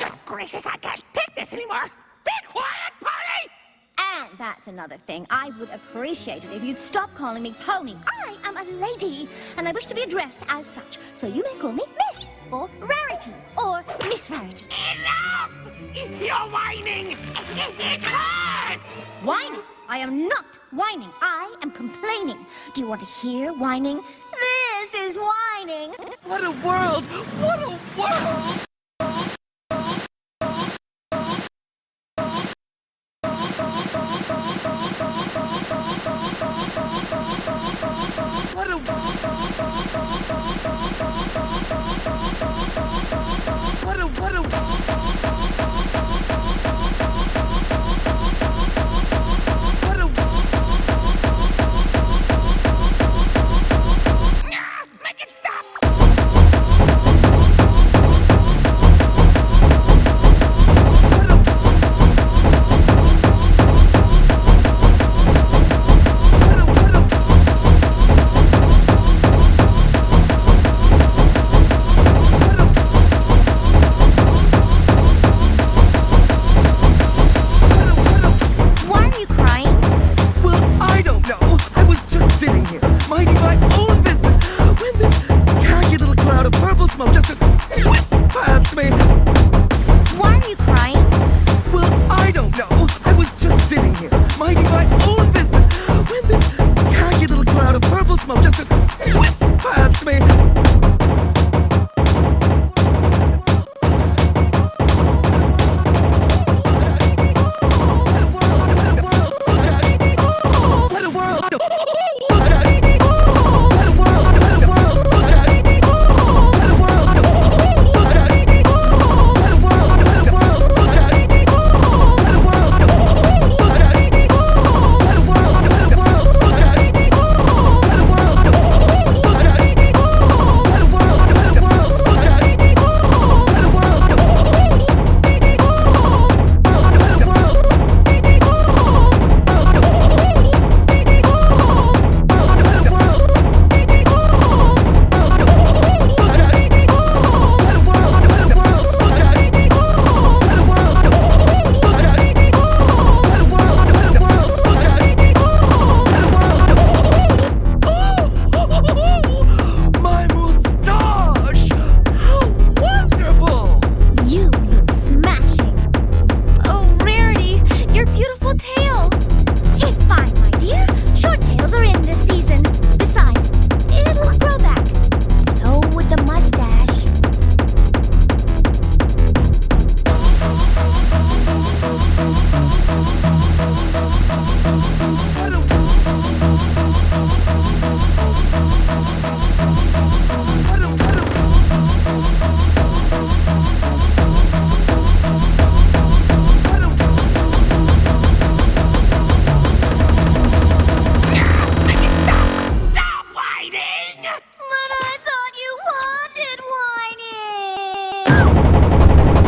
Oh, gracious, I can't take this anymore. Be quiet, Pony! And that's another thing. I would appreciate it if you'd stop calling me Pony. I am a lady, and I wish to be addressed as such. So you may call me Miss, or Rarity, or Miss Rarity. Enough! You're whining! It hurts! Whining? I am not whining. I am complaining. Do you want to hear whining? This is whining. What a world! What a world! What a Make it stop! Why are you crying? Well, I don't know. I was just sitting here, minding my own business, when this jagged little cloud of purple smoke just whizzed past me. Why are you crying? Well, I don't know. I was just sitting here, minding my own business, when this jagged little cloud of purple smoke just whizzed past me. What a world! My moustache! How wonderful! You look smashing. Oh, Rarity, your beautiful tail. It's fine, my dear. Short tails are in this season. Besides, it'll grow back. So would the mustache. Stop whining! But I thought you wanted whining.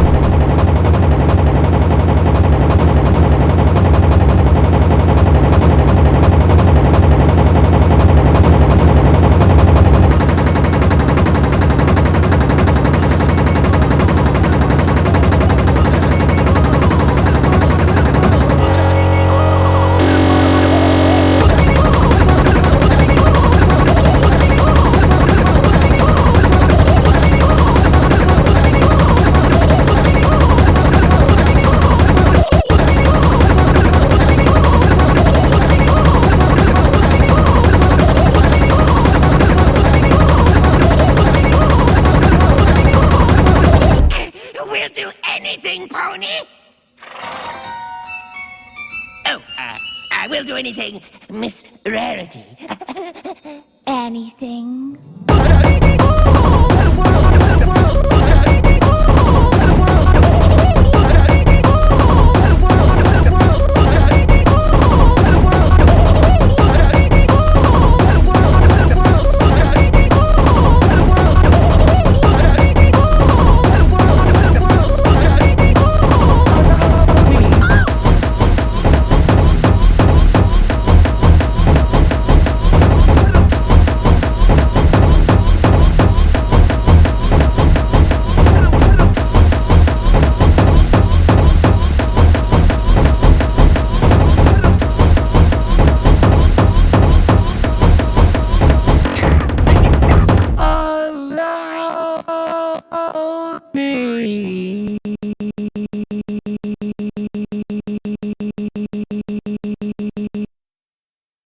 We'll do anything, Pony! Oh, I will do anything, Miss Rarity. Anything?